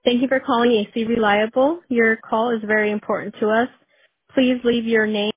Thank you for calling AC Reliable. Your call is very important to us. Please leave your name